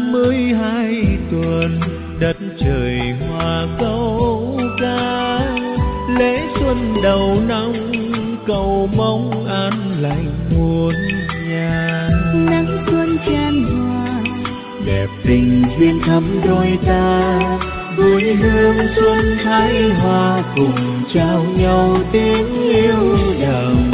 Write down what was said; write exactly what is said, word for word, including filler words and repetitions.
mới hai tuần, đất trời hoa câu ca. Lễ xuân đầu năm cầu mong an lành muôn nhà. Nắng xuân chan hòa, đẹp tình duyên thắm đôi ta. Vui hương xuân thái hoa cùng trao nhau tiếng yêu đàm.